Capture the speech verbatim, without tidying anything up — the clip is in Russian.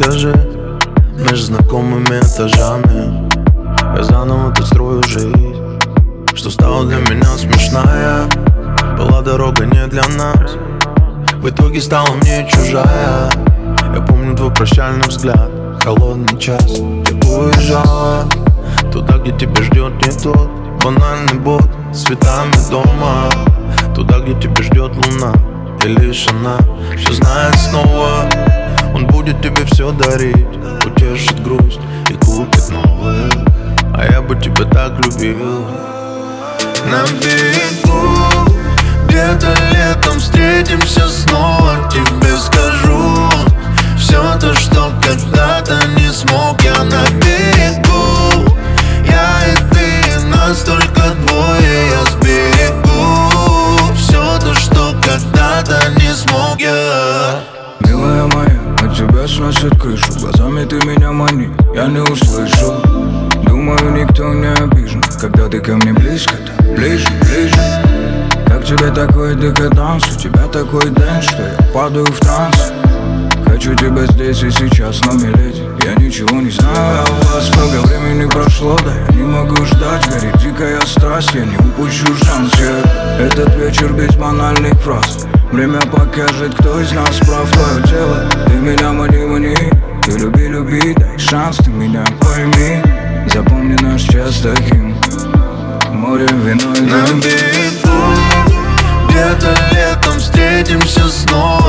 скажи, между знакомыми этажами я заново тут строю жизнь, что стало для меня смешная. Была дорога не для нас, в итоге стала мне чужая. Я помню твой прощальный взгляд, холодный час. Ты уезжала туда, где тебя ждет не тот банальный бот с цветами дома, туда, где тебя ждет луна. И лишь она все знает снова. Он будет тебе все дарить, утешит грусть и купит новые. А я бы тебя так любил. На берегу где-то летом встретимся снова. Тебе скажу все то, что когда-то не смог я. На берегу я и ты, нас только двое. Я сберегу все то, что когда-то не смог я. Милая моя, от тебя сносит крышу. Глазами ты меня мани, я не услышу. Думаю, никто не обижен, когда ты ко мне близко-то, ближе, ближе. Как тебе такой декаданс, у тебя такой дэнс, что я падаю в транс. Хочу тебя здесь и сейчас, но, миледи, я ничего не знаю о вас. Много времени прошло, да я не могу ждать. Горит дикая страсть, я не упущу шанс. Я этот вечер без банальных фраз. Время покажет, кто из нас прав. Твое тело, ты меня мани, мани. Ты люби, люби, дай шанс, ты меня пойми. Запомни наш час таким, море, вино и дым. На берегу где-то летом встретимся снова.